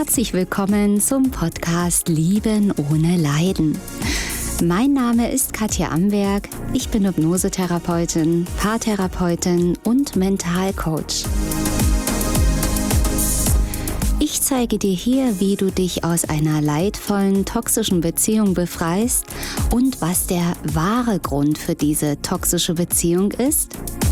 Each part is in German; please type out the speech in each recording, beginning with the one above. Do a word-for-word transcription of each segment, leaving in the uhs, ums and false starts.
Herzlich willkommen zum Podcast Lieben ohne Leiden. Mein Name ist Katja Amberg, ich bin Hypnosetherapeutin, Paartherapeutin und Mentalcoach. Ich zeige dir hier, wie du dich aus einer leidvollen, toxischen Beziehung befreist und was der wahre Grund für diese toxische Beziehung ist.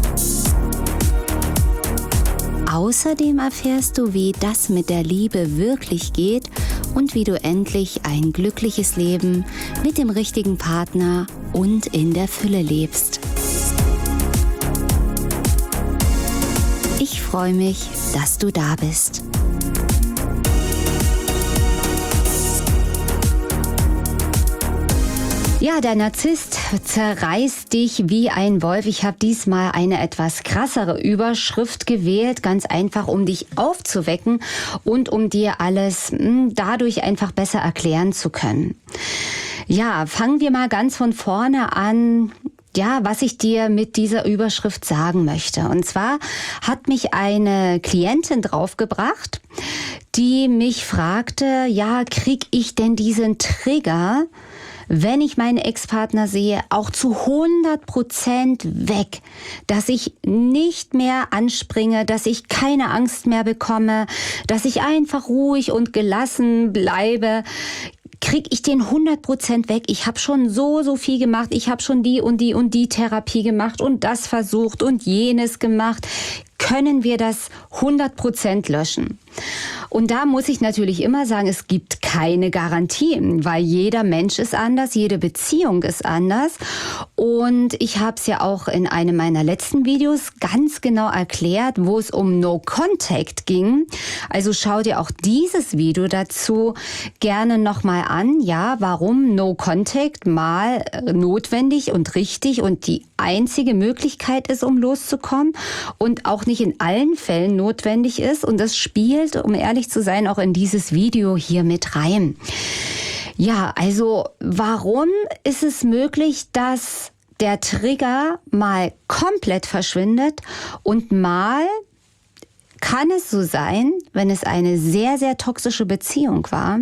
Außerdem erfährst du, wie das mit der Liebe wirklich geht und wie du endlich ein glückliches Leben mit dem richtigen Partner und in der Fülle lebst. Ich freue mich, dass du da bist. Ja, der Narzisst zerreißt dich wie ein Wolf. Ich habe diesmal eine etwas krassere Überschrift gewählt, ganz einfach, um dich aufzuwecken und um dir alles mh, dadurch einfach besser erklären zu können. Ja, fangen wir mal ganz von vorne an. Ja, was ich dir mit dieser Überschrift sagen möchte. Und zwar hat mich eine Klientin draufgebracht, die mich fragte, ja, krieg ich denn diesen Trigger, wenn ich meinen Ex-Partner sehe, auch zu hundert Prozent weg, dass ich nicht mehr anspringe, dass ich keine Angst mehr bekomme, dass ich einfach ruhig und gelassen bleibe. Krieg ich den hundert Prozent weg? Ich habe schon so, so viel gemacht. Ich habe schon die und die und die Therapie gemacht und das versucht und jenes gemacht. Können wir das hundert Prozent löschen? Und da muss ich natürlich immer sagen, es gibt keine Garantien, weil jeder Mensch ist anders, jede Beziehung ist anders. Und ich habe es ja auch in einem meiner letzten Videos ganz genau erklärt, wo es um No Contact ging. Also schau dir auch dieses Video dazu gerne nochmal an. Ja, warum No Contact mal notwendig und richtig und die einzige Möglichkeit ist, um loszukommen und auch nicht in allen Fällen notwendig ist. Und das spielt, um ehrlich zu sein, auch in dieses Video hier mit rein. Ja, also warum ist es möglich, dass der Trigger mal komplett verschwindet und mal kann es so sein, wenn es eine sehr, sehr toxische Beziehung war,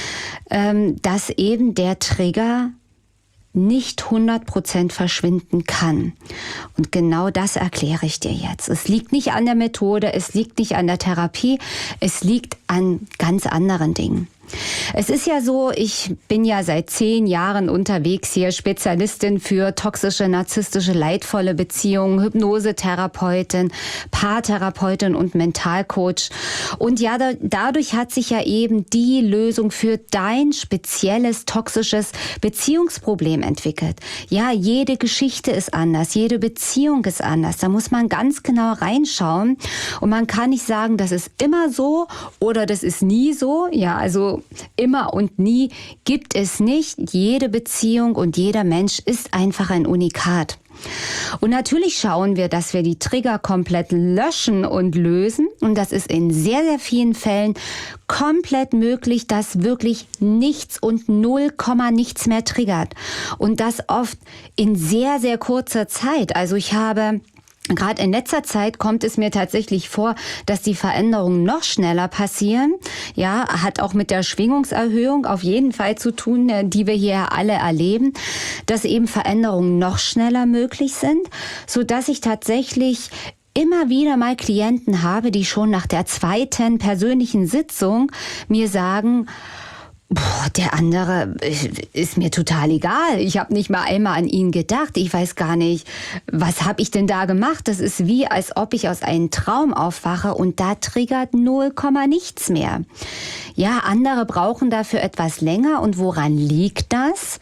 dass eben der Trigger nicht hundert Prozent verschwinden kann. Und genau das erkläre ich dir jetzt. Es liegt nicht an der Methode, es liegt nicht an der Therapie, es liegt an ganz anderen Dingen. Es ist ja so, ich bin ja seit zehn Jahren unterwegs hier, Spezialistin für toxische, narzisstische, leidvolle Beziehungen, Hypnosetherapeutin, Paartherapeutin und Mentalcoach. Und ja, da, dadurch hat sich ja eben die Lösung für dein spezielles toxisches Beziehungsproblem entwickelt. Ja, jede Geschichte ist anders, jede Beziehung ist anders. Da muss man ganz genau reinschauen. Und man kann nicht sagen, das ist immer so oder das ist nie so. Ja, also immer und nie gibt es nicht. Jede Beziehung und jeder Mensch ist einfach ein Unikat. Und natürlich schauen wir, dass wir die Trigger komplett löschen und lösen. Und das ist in sehr, sehr vielen Fällen komplett möglich, dass wirklich nichts und null Komma nichts mehr triggert. Und das oft in sehr, sehr kurzer Zeit. Also ich habe... Gerade in letzter Zeit kommt es mir tatsächlich vor, dass die Veränderungen noch schneller passieren. Ja, hat auch mit der Schwingungserhöhung auf jeden Fall zu tun, die wir hier alle erleben, dass eben Veränderungen noch schneller möglich sind, sodass ich tatsächlich immer wieder mal Klienten habe, die schon nach der zweiten persönlichen Sitzung mir sagen, boah, der andere ist mir total egal. Ich habe nicht mal einmal an ihn gedacht. Ich weiß gar nicht, was habe ich denn da gemacht? Das ist wie, als ob ich aus einem Traum aufwache und da triggert null Komma nichts mehr. Ja, andere brauchen dafür etwas länger. Und woran liegt das?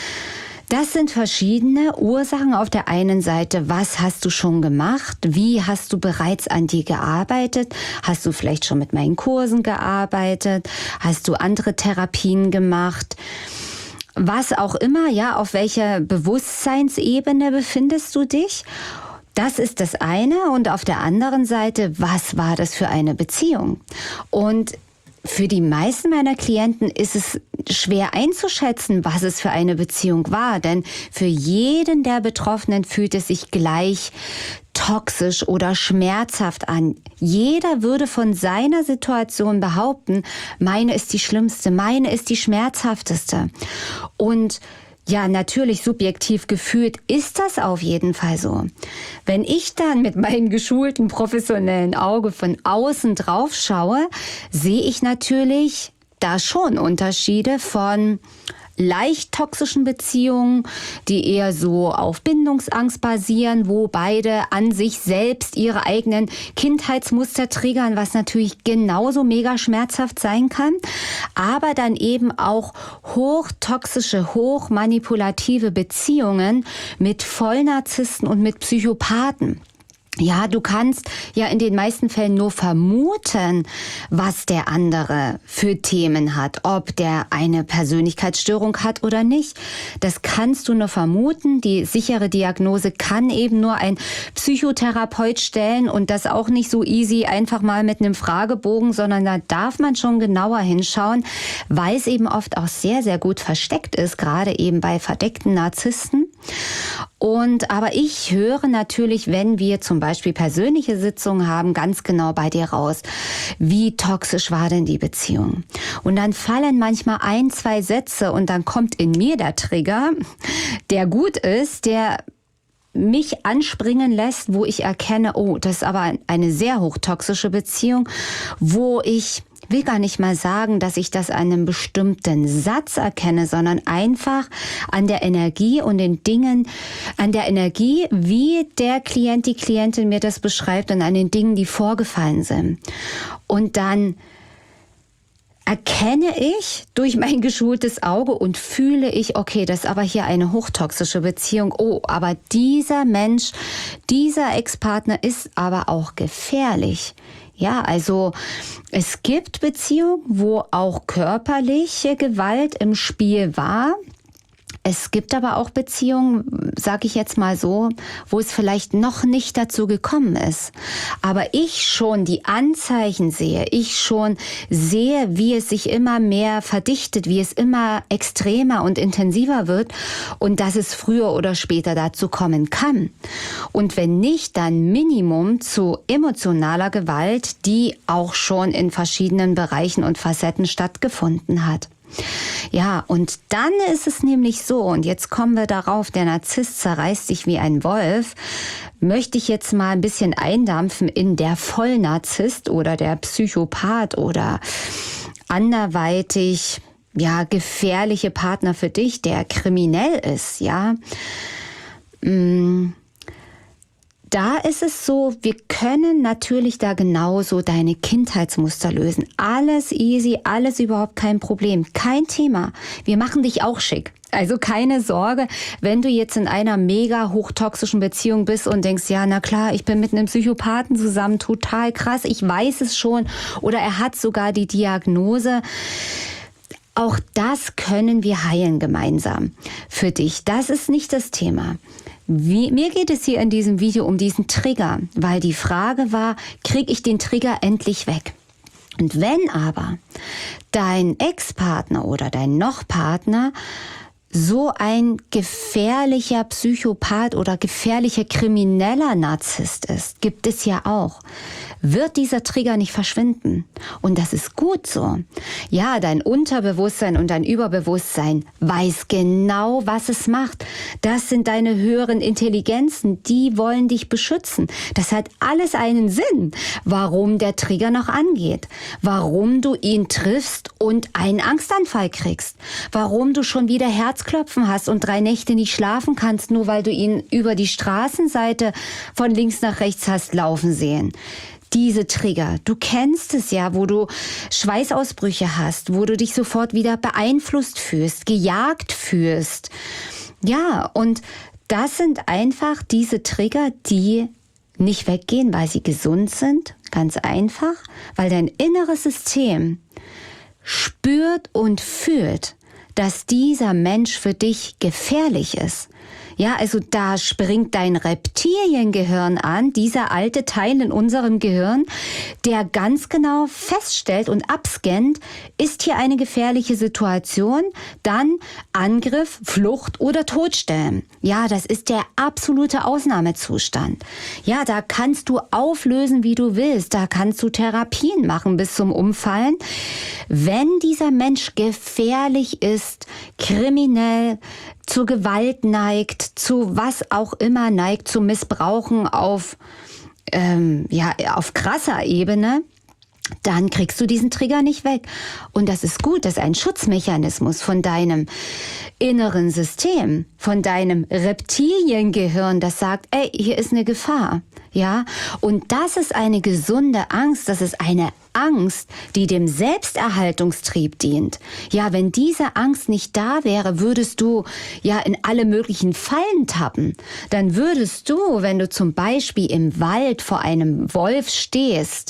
Das sind verschiedene Ursachen. Auf der einen Seite, was hast du schon gemacht? Wie hast du bereits an dir gearbeitet? Hast du vielleicht schon mit meinen Kursen gearbeitet? Hast du andere Therapien gemacht? Was auch immer, ja, auf welcher Bewusstseinsebene befindest du dich? Das ist das eine. Und auf der anderen Seite, was war das für eine Beziehung? Und für die meisten meiner Klienten ist es schwer einzuschätzen, was es für eine Beziehung war. Denn für jeden der Betroffenen fühlt es sich gleich toxisch oder schmerzhaft an. Jeder würde von seiner Situation behaupten, meine ist die schlimmste, meine ist die schmerzhafteste. Und ja, natürlich subjektiv gefühlt ist das auf jeden Fall so. Wenn ich dann mit meinem geschulten professionellen Auge von außen drauf schaue, sehe ich natürlich da schon Unterschiede von leicht toxischen Beziehungen, die eher so auf Bindungsangst basieren, wo beide an sich selbst ihre eigenen Kindheitsmuster triggern, was natürlich genauso mega schmerzhaft sein kann, aber dann eben auch hochtoxische, hochmanipulative Beziehungen mit Vollnarzissten und mit Psychopathen. Ja, du kannst ja in den meisten Fällen nur vermuten, was der andere für Themen hat, ob der eine Persönlichkeitsstörung hat oder nicht. Das kannst du nur vermuten. Die sichere Diagnose kann eben nur ein Psychotherapeut stellen und das auch nicht so easy einfach mal mit einem Fragebogen, sondern da darf man schon genauer hinschauen, weil es eben oft auch sehr, sehr gut versteckt ist, gerade eben bei verdeckten Narzissten. Und aber ich höre natürlich, wenn wir zum Beispiel persönliche Sitzungen haben, ganz genau bei dir raus, wie toxisch war denn die Beziehung? Und dann fallen manchmal ein, zwei Sätze und dann kommt in mir der Trigger, der gut ist, der mich anspringen lässt, wo ich erkenne, oh, das ist aber eine sehr hochtoxische Beziehung, wo ich will gar nicht mal sagen, dass ich das an einem bestimmten Satz erkenne, sondern einfach an der Energie und den Dingen, an der Energie, wie der Klient, die Klientin mir das beschreibt und an den Dingen, die vorgefallen sind. Und dann erkenne ich durch mein geschultes Auge und fühle ich, okay, das ist aber hier eine hochtoxische Beziehung. Oh, aber dieser Mensch, dieser Ex-Partner ist aber auch gefährlich. Ja, also es gibt Beziehungen, wo auch körperliche Gewalt im Spiel war. Es gibt aber auch Beziehungen, sage ich jetzt mal so, wo es vielleicht noch nicht dazu gekommen ist. Aber ich schon die Anzeichen sehe, ich schon sehe, wie es sich immer mehr verdichtet, wie es immer extremer und intensiver wird und dass es früher oder später dazu kommen kann. Und wenn nicht, dann Minimum zu emotionaler Gewalt, die auch schon in verschiedenen Bereichen und Facetten stattgefunden hat. Ja, und dann ist es nämlich so, und jetzt kommen wir darauf, der Narzisst zerreißt sich wie ein Wolf, möchte ich jetzt mal ein bisschen eindampfen in der Vollnarzisst oder der Psychopath oder anderweitig, ja, gefährliche Partner für dich, der kriminell ist, ja. Mmh. Da ist es so, wir können natürlich da genauso deine Kindheitsmuster lösen. Alles easy, alles überhaupt kein Problem, kein Thema. Wir machen dich auch schick. Also keine Sorge, wenn du jetzt in einer mega hochtoxischen Beziehung bist und denkst, ja, na klar, ich bin mit einem Psychopathen zusammen, total krass, ich weiß es schon. Oder er hat sogar die Diagnose. Auch das können wir heilen gemeinsam für dich. Das ist nicht das Thema. Wie, mir geht es hier in diesem Video um diesen Trigger, weil die Frage war, kriege ich den Trigger endlich weg? Und wenn aber dein Ex-Partner oder dein Noch-Partner so ein gefährlicher Psychopath oder gefährlicher krimineller Narzisst ist, gibt es ja auch, wird dieser Trigger nicht verschwinden. Und das ist gut so. Ja, dein Unterbewusstsein und dein Überbewusstsein weiß genau, was es macht. Das sind deine höheren Intelligenzen, die wollen dich beschützen. Das hat alles einen Sinn, warum der Trigger noch angeht, warum du ihn triffst und einen Angstanfall kriegst, warum du schon wieder Herzklopfen hast und drei Nächte nicht schlafen kannst, nur weil du ihn über die Straßenseite von links nach rechts hast laufen sehen. Diese Trigger, du kennst es ja, wo du Schweißausbrüche hast, wo du dich sofort wieder beeinflusst fühlst, gejagt fühlst. Ja, und das sind einfach diese Trigger, die nicht weggehen, weil sie gesund sind, ganz einfach, weil dein inneres System spürt und fühlt, dass dieser Mensch für dich gefährlich ist. Ja, also da springt dein Reptiliengehirn an, dieser alte Teil in unserem Gehirn, der ganz genau feststellt und abscannt, ist hier eine gefährliche Situation, dann Angriff, Flucht oder Todstellen. Ja, das ist der absolute Ausnahmezustand. Ja, da kannst du auflösen, wie du willst, da kannst du Therapien machen bis zum Umfallen. Wenn dieser Mensch gefährlich ist, kriminell, zur Gewalt neigt, zu was auch immer neigt, zu Missbrauchen auf, ähm, ja, auf krasser Ebene, dann kriegst du diesen Trigger nicht weg. Und das ist gut, das ist ein Schutzmechanismus von deinem inneren System, von deinem Reptiliengehirn, das sagt, ey, hier ist eine Gefahr. Ja, und das ist eine gesunde Angst, das ist eine Angst, die dem Selbsterhaltungstrieb dient. Ja, wenn diese Angst nicht da wäre, würdest du ja in alle möglichen Fallen tappen. Dann würdest du, wenn du zum Beispiel im Wald vor einem Wolf stehst,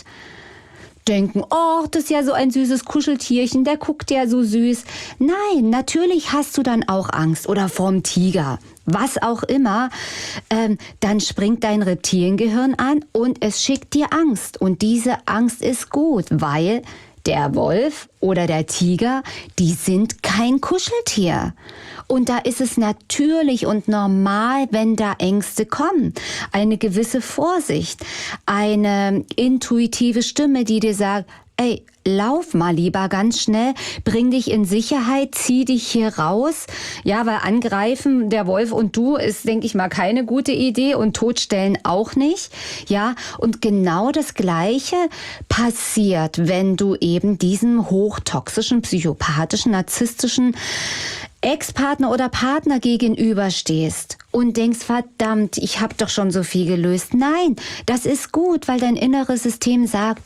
denken, oh, das ist ja so ein süßes Kuscheltierchen, der guckt ja so süß. Nein, natürlich hast du dann auch Angst oder vorm Tiger, was auch immer. Ähm, dann springt dein Reptiliengehirn an und es schickt dir Angst. Und diese Angst ist gut, weil der Wolf oder der Tiger, die sind kein Kuscheltier. Und da ist es natürlich und normal, wenn da Ängste kommen. Eine gewisse Vorsicht, eine intuitive Stimme, die dir sagt, ey, lauf mal lieber ganz schnell, bring dich in Sicherheit, zieh dich hier raus. Ja, weil angreifen, der Wolf und du, ist, denke ich mal, keine gute Idee und totstellen auch nicht. Ja, und genau das Gleiche passiert, wenn du eben diesem hochtoxischen, psychopathischen, narzisstischen Ex-Partner oder Partner gegenüberstehst und denkst, verdammt, ich habe doch schon so viel gelöst. Nein, das ist gut, weil dein inneres System sagt,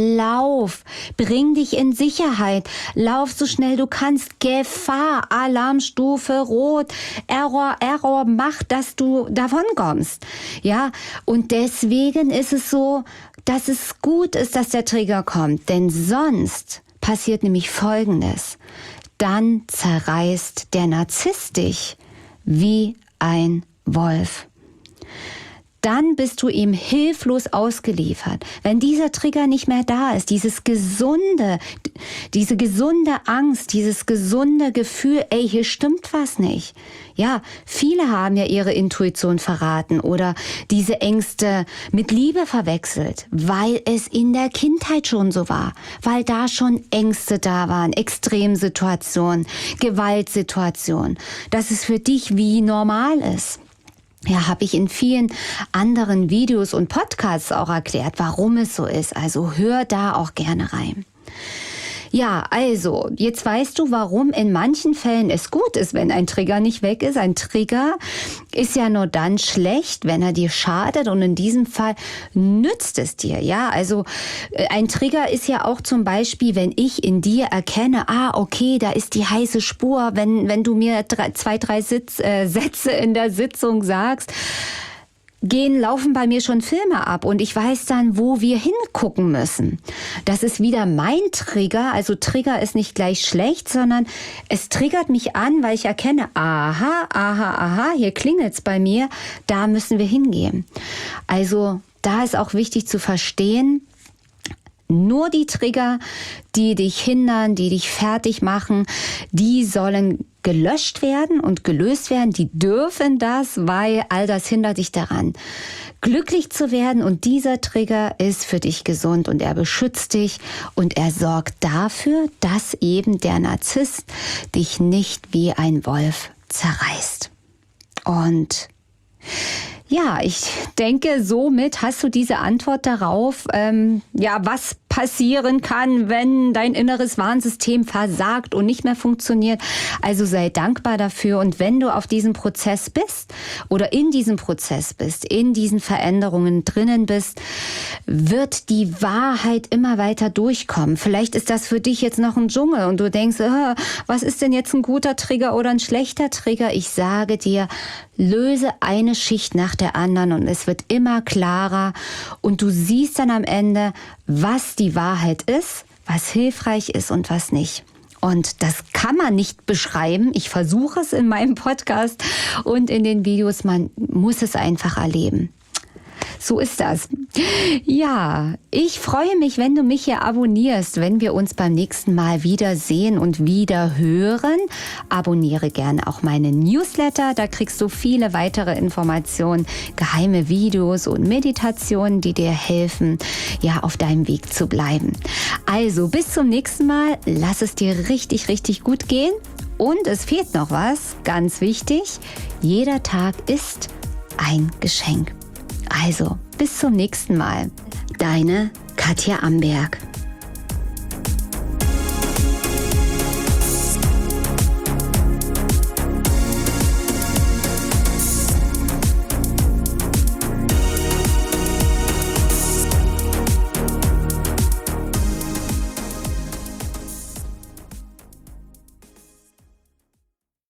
lauf, bring dich in Sicherheit, lauf so schnell du kannst, Gefahr, Alarmstufe rot, Error, Error, mach, dass du davon kommst. Ja, und deswegen ist es so, dass es gut ist, dass der Trigger kommt, denn sonst passiert nämlich Folgendes. Dann zerreißt der Narzisst dich wie ein Wolf. Dann bist du ihm hilflos ausgeliefert. Wenn dieser Trigger nicht mehr da ist, dieses gesunde, diese gesunde Angst, dieses gesunde Gefühl, ey, hier stimmt was nicht. Ja, viele haben ja ihre Intuition verraten oder diese Ängste mit Liebe verwechselt, weil es in der Kindheit schon so war, weil da schon Ängste da waren, Extremsituationen, Gewaltsituationen, dass es für dich wie normal ist. Ja, habe ich in vielen anderen Videos und Podcasts auch erklärt, warum es so ist. Also hör da auch gerne rein. Ja, also, jetzt weißt du, warum in manchen Fällen es gut ist, wenn ein Trigger nicht weg ist. Ein Trigger ist ja nur dann schlecht, wenn er dir schadet und in diesem Fall nützt es dir. Ja, also ein Trigger ist ja auch zum Beispiel, wenn ich in dir erkenne, ah, okay, da ist die heiße Spur, wenn, wenn du mir drei, zwei, drei Sitz, äh, Sätze in der Sitzung sagst, gehen, laufen bei mir schon Filme ab und ich weiß dann, wo wir hingucken müssen. Das ist wieder mein Trigger. Also Trigger ist nicht gleich schlecht, sondern es triggert mich an, weil ich erkenne, aha, aha, aha, hier klingelt's bei mir, da müssen wir hingehen. Also da ist auch wichtig zu verstehen, nur die Trigger, die dich hindern, die dich fertig machen, die sollen gelöscht werden und gelöst werden. Die dürfen das, weil all das hindert dich daran, glücklich zu werden. Und dieser Trigger ist für dich gesund und er beschützt dich und er sorgt dafür, dass eben der Narzisst dich nicht wie ein Wolf zerreißt. Und ja, ich denke, somit hast du diese Antwort darauf, ähm, ja, was passieren kann, wenn dein inneres Warnsystem versagt und nicht mehr funktioniert. Also sei dankbar dafür. Und wenn du auf diesem Prozess bist oder in diesem Prozess bist, in diesen Veränderungen drinnen bist, wird die Wahrheit immer weiter durchkommen. Vielleicht ist das für dich jetzt noch ein Dschungel und du denkst, äh, was ist denn jetzt ein guter Trigger oder ein schlechter Trigger? Ich sage dir, löse eine Schicht nach der anderen und es wird immer klarer und du siehst dann am Ende, was die Wahrheit ist, was hilfreich ist und was nicht. Und das kann man nicht beschreiben. Ich versuche es in meinem Podcast und in den Videos. Man muss es einfach erleben. So ist das. Ja, ich freue mich, wenn du mich hier abonnierst, wenn wir uns beim nächsten Mal wiedersehen und wieder hören. Abonniere gerne auch meinen Newsletter, da kriegst du viele weitere Informationen, geheime Videos und Meditationen, die dir helfen, ja, auf deinem Weg zu bleiben. Also, bis zum nächsten Mal. Lass es dir richtig, richtig gut gehen. Und es fehlt noch was, ganz wichtig. Jeder Tag ist ein Geschenk. Also, bis zum nächsten Mal. Deine Katja Amberg.